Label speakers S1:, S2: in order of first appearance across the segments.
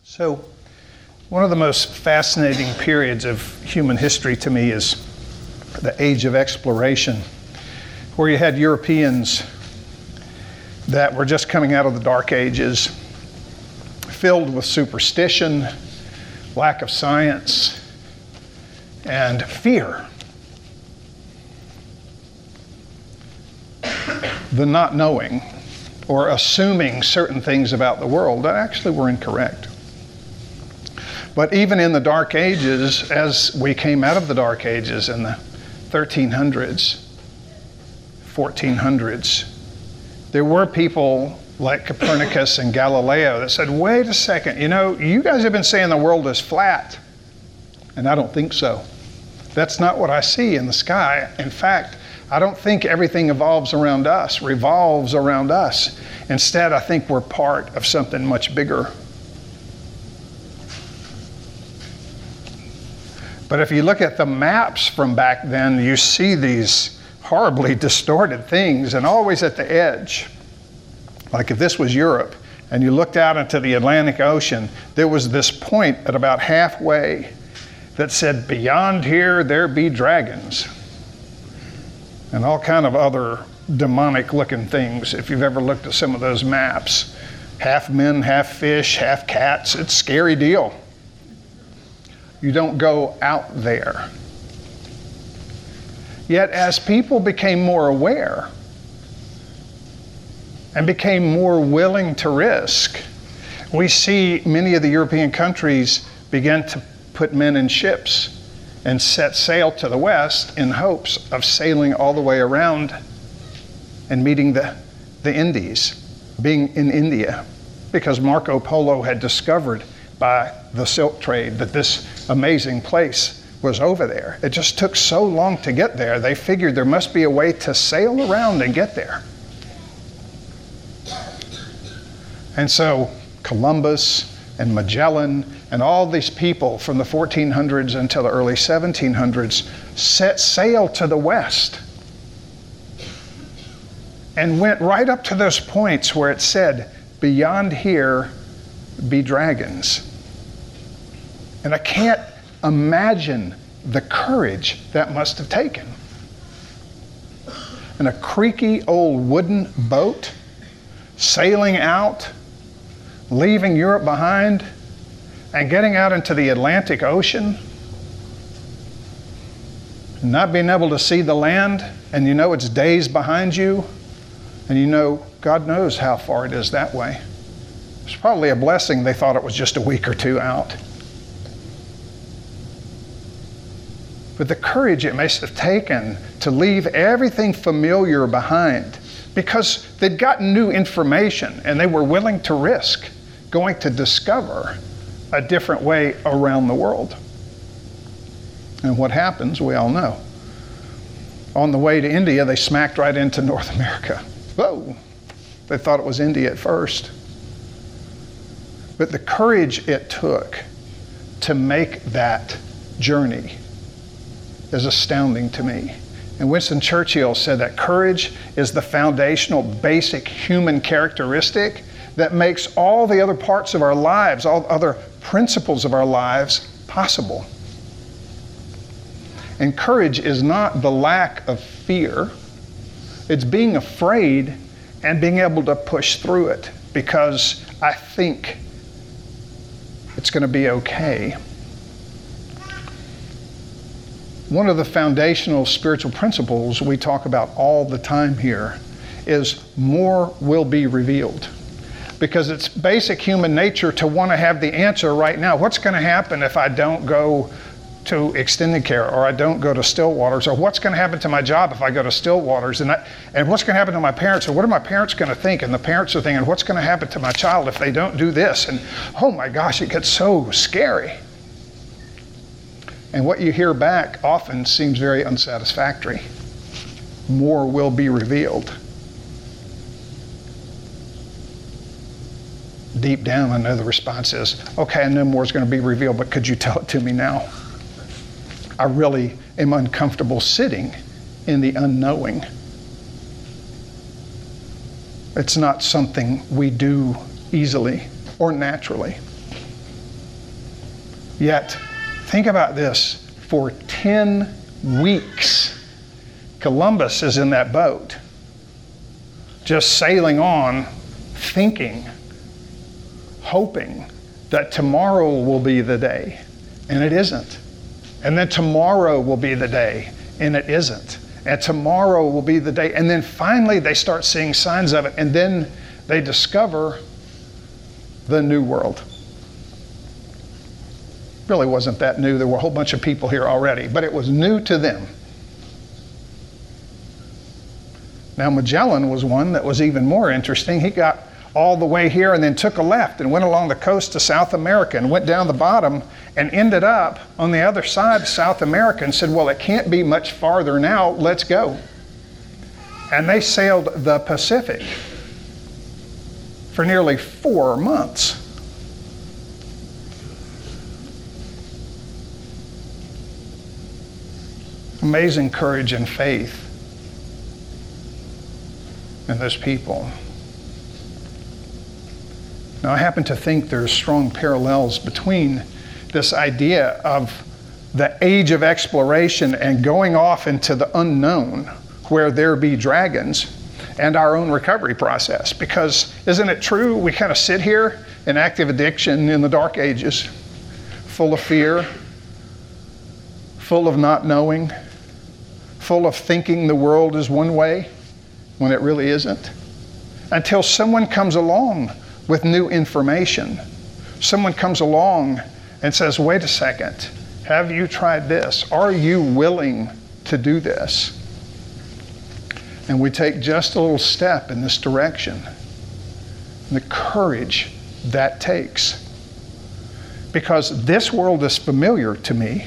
S1: So, one of the most fascinating periods of human history to me is the age of exploration, where you had Europeans that were just coming out of the Dark Ages, filled with superstition, lack of science, and fear. The not knowing or assuming certain things about the world that actually were incorrect. But even in the Dark Ages, as we came out of the Dark Ages in the 1300s, 1400s, there were people like Copernicus and Galileo that said, wait a second, you guys have been saying the world is flat, and I don't think so. That's not what I see in the sky. In fact, I don't think everything revolves around us. Instead, I think we're part of something much bigger. But if you look at the maps from back then, you see these horribly distorted things, and always at the edge. Like if this was Europe, and you looked out into the Atlantic Ocean, there was this point at about halfway that said, beyond here, there be dragons. And all kind of other demonic looking things, if you've ever looked at some of those maps. Half men, half fish, half cats. It's a scary deal. You don't go out there. Yet as people became more aware and became more willing to risk, we see many of the European countries begin to put men in ships and set sail to the west in hopes of sailing all the way around and meeting the Indies, being in India, because Marco Polo had discovered by the silk trade that this amazing place was over there. It just took so long to get there, they figured there must be a way to sail around and get there. And so Columbus and Magellan and all these people from the 1400s until the early 1700s set sail to the west and went right up to those points where it said, beyond here be dragons. And I can't imagine the courage that must have taken. In a creaky old wooden boat, sailing out, leaving Europe behind, and getting out into the Atlantic Ocean, not being able to see the land, and it's days behind you, and God knows how far it is that way. It's probably a blessing they thought it was just a week or two out. But the courage it must have taken to leave everything familiar behind, because they'd gotten new information and they were willing to risk going to discover a different way around the world. And what happens, we all know. On the way to India, they smacked right into North America. Whoa! They thought it was India at first. But the courage it took to make that journey is astounding to me. And Winston Churchill said that courage is the foundational, basic human characteristic that makes all the other parts of our lives, all other principles of our lives possible. And courage is not the lack of fear. It's being afraid and being able to push through it because I think it's going to be okay. One of the foundational spiritual principles we talk about all the time here is more will be revealed. Because it's basic human nature to want to have the answer right now. What's going to happen if I don't go to extended care, or I don't go to Stillwaters, or what's going to happen to my job if I go to Stillwaters, and what's going to happen to my parents, or what are my parents going to think, and the parents are thinking, what's going to happen to my child if they don't do this, and oh my gosh, it gets so scary. And what you hear back often seems very unsatisfactory. More will be revealed. Deep down, I know the response is, okay, I know more is going to be revealed, but could you tell it to me now? I really am uncomfortable sitting in the unknowing. It's not something we do easily or naturally. Yet, think about this. For 10 weeks, Columbus is in that boat, just sailing on, thinking, hoping that tomorrow will be the day, and it isn't. And then tomorrow will be the day, and it isn't. And tomorrow will be the day. And then finally they start seeing signs of it, and then they discover the New World. Really wasn't that new. There were a whole bunch of people here already, but it was new to them. Now Magellan was one that was even more interesting. He got all the way here and then took a left and went along the coast to South America and went down the bottom and ended up on the other side of South America and said, well, it can't be much farther now, let's go. And they sailed the Pacific for nearly 4 months. Amazing courage and faith in those people. Now, I happen to think there's strong parallels between this idea of the age of exploration and going off into the unknown where there be dragons and our own recovery process. Because isn't it true, we kind of sit here in active addiction in the dark ages, full of fear, full of not knowing, full of thinking the world is one way when it really isn't, until someone comes along with new information. Someone comes along and says, wait a second, have you tried this? Are you willing to do this? And we take just a little step in this direction. The courage that takes. Because this world is familiar to me.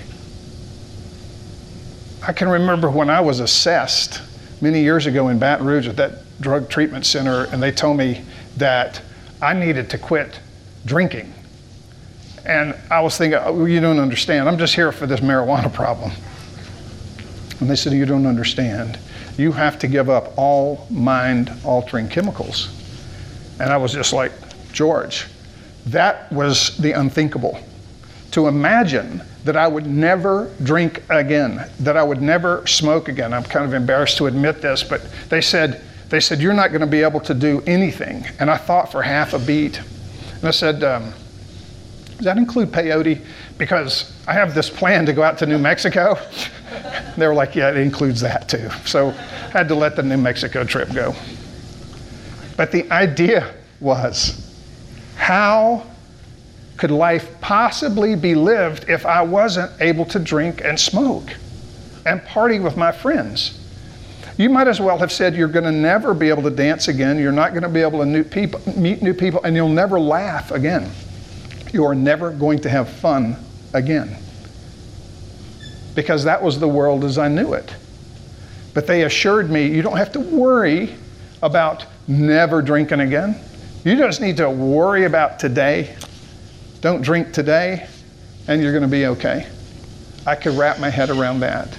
S1: I can remember when I was assessed many years ago in Baton Rouge at that drug treatment center, and they told me that I needed to quit drinking. And I was thinking, oh, you don't understand. I'm just here for this marijuana problem. And they said, you don't understand. You have to give up all mind-altering chemicals. And I was just like, George, that was the unthinkable. To imagine that I would never drink again, that I would never smoke again. I'm kind of embarrassed to admit this, but they said, you're not going to be able to do anything. And I thought for half a beat. And I said, does that include peyote? Because I have this plan to go out to New Mexico. They were like, yeah, it includes that too. So I had to let the New Mexico trip go. But the idea was, how could life possibly be lived if I wasn't able to drink and smoke and party with my friends? You might as well have said you're going to never be able to dance again, you're not going to be able to meet new people, and you'll never laugh again. You are never going to have fun again. Because that was the world as I knew it. But they assured me, you don't have to worry about never drinking again. You just need to worry about today. Don't drink today, and you're going to be okay. I could wrap my head around that.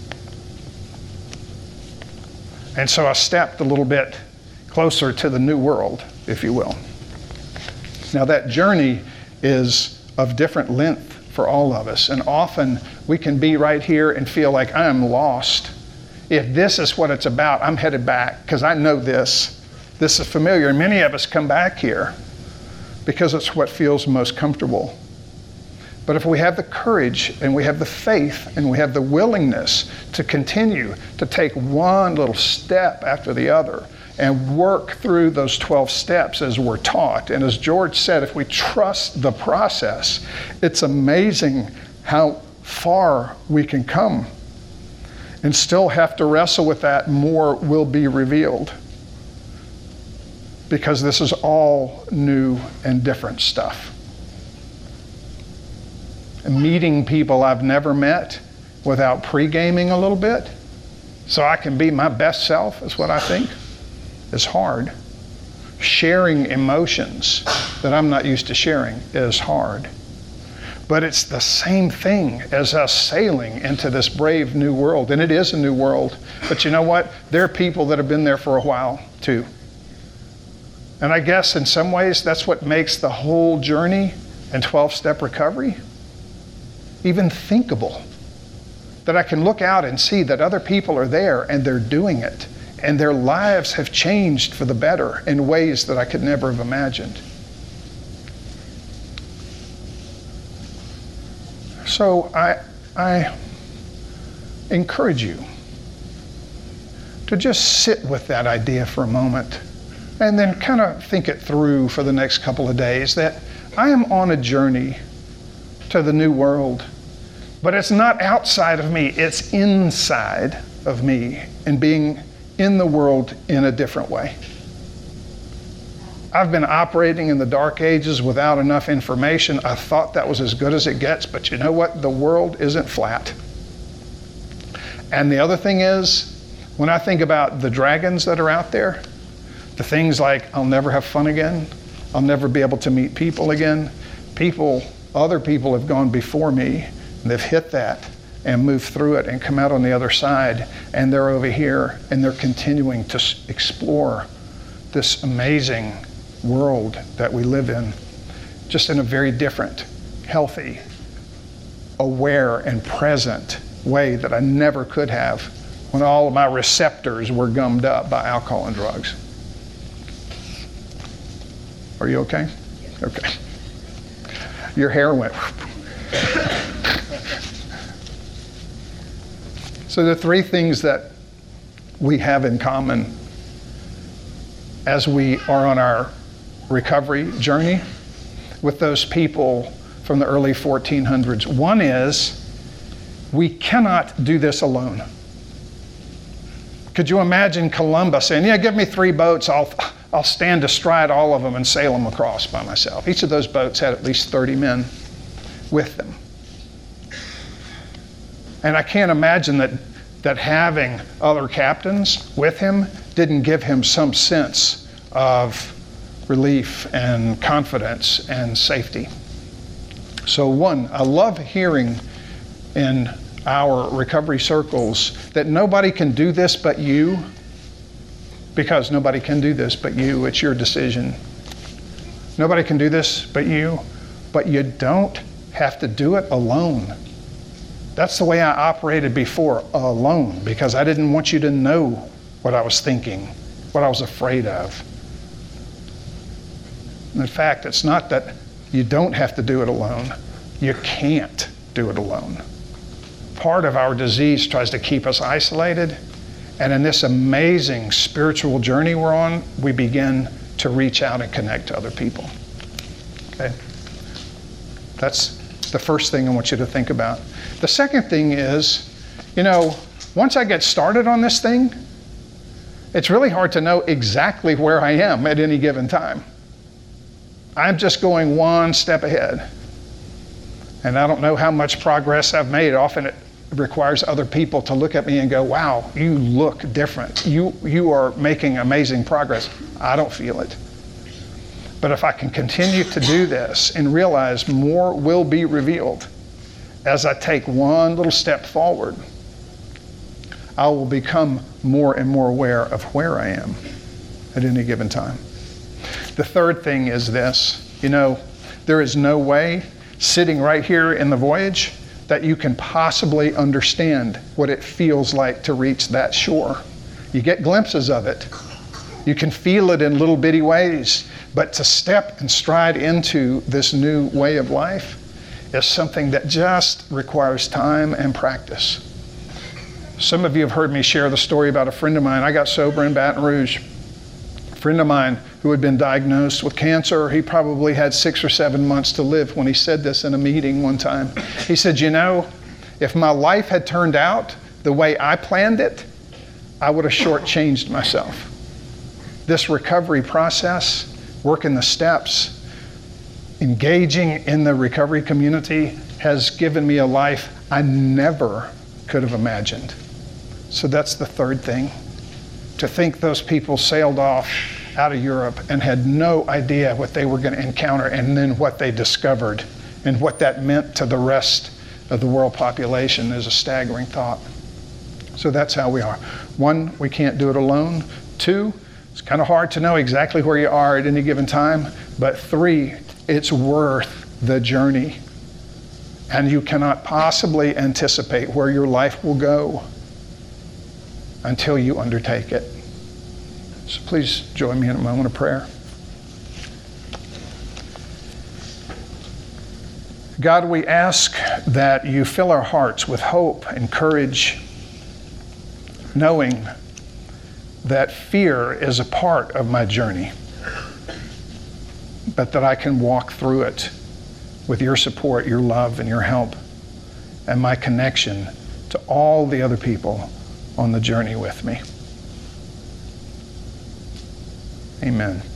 S1: And so I stepped a little bit closer to the new world, if you will. Now that journey is of different length for all of us, and often we can be right here and feel like I am lost. If this is what it's about, I'm headed back because I know this. This is familiar, and many of us come back here because it's what feels most comfortable. But if we have the courage and we have the faith and we have the willingness to continue to take one little step after the other and work through those 12 steps as we're taught, and as George said, if we trust the process, it's amazing how far we can come and still have to wrestle with that. More will be revealed because this is all new and different stuff. Meeting people I've never met without pre-gaming a little bit so I can be my best self is what I think is hard. Sharing emotions that I'm not used to sharing is hard. But it's the same thing as us sailing into this brave new world. And it is a new world. But you know what? There are people that have been there for a while too. And I guess in some ways that's what makes the whole journey and 12-step recovery even thinkable. That I can look out and see that other people are there and they're doing it. And their lives have changed for the better in ways that I could never have imagined. So I encourage you to just sit with that idea for a moment and then kind of think it through for the next couple of days, that I am on a journey to the new world, but it's not outside of me, it's inside of me and being in the world in a different way. I've been operating in the dark ages without enough information. I thought that was as good as it gets, but you know what? The world isn't flat. And the other thing is, when I think about the dragons that are out there, the things like I'll never have fun again, I'll never be able to meet people again. Other people have gone before me, and they've hit that and moved through it and come out on the other side, and they're over here and they're continuing to explore this amazing world that we live in, just in a very different, healthy, aware, and present way that I never could have when all of my receptors were gummed up by alcohol and drugs. Are you okay? Okay. Your hair went. So the three things that we have in common as we are on our recovery journey with those people from the early 1400s. One is, we cannot do this alone. Could you imagine Columbus saying, yeah, give me 3 boats, I'll stand astride all of them and sail them across by myself. Each of those boats had at least 30 men with them. And I can't imagine that having other captains with him didn't give him some sense of relief and confidence and safety. So one, I love hearing in our recovery circles that nobody can do this but you, because nobody can do this but you. It's your decision. Nobody can do this but you don't have to do it alone. That's the way I operated before, alone, because I didn't want you to know what I was thinking, what I was afraid of. In fact, it's not that you don't have to do it alone. You can't do it alone. Part of our disease tries to keep us isolated, and in this amazing spiritual journey we're on, we begin to reach out and connect to other people. Okay? That's the first thing I want you to think about. The second thing is, once I get started on this thing, it's really hard to know exactly where I am at any given time. I'm just going one step ahead. And I don't know how much progress I've made. Often it requires other people to look at me and go, wow, you look different. You are making amazing progress. I don't feel it. But if I can continue to do this and realize more will be revealed as I take one little step forward, I will become more and more aware of where I am at any given time. The third thing is this. There is no way sitting right here in the voyage that you can possibly understand what it feels like to reach that shore. You get glimpses of it. You can feel it in little bitty ways, but to step and stride into this new way of life is something that just requires time and practice. Some of you have heard me share the story about a friend of mine. I got sober in Baton Rouge. A friend of mine who had been diagnosed with cancer. He probably had 6 or 7 months to live when he said this in a meeting one time. He said, if my life had turned out the way I planned it, I would have shortchanged myself. This recovery process, working the steps, engaging in the recovery community has given me a life I never could have imagined. So that's the third thing. To think those people sailed off out of Europe and had no idea what they were going to encounter, and then what they discovered and what that meant to the rest of the world population is a staggering thought. So that's how we are. 1, we can't do it alone. 2, it's kind of hard to know exactly where you are at any given time. But 3, it's worth the journey. And you cannot possibly anticipate where your life will go until you undertake it. So please join me in a moment of prayer. God, we ask that you fill our hearts with hope and courage, knowing that fear is a part of my journey, but that I can walk through it with your support, your love, and your help, and my connection to all the other people on the journey with me. Amen.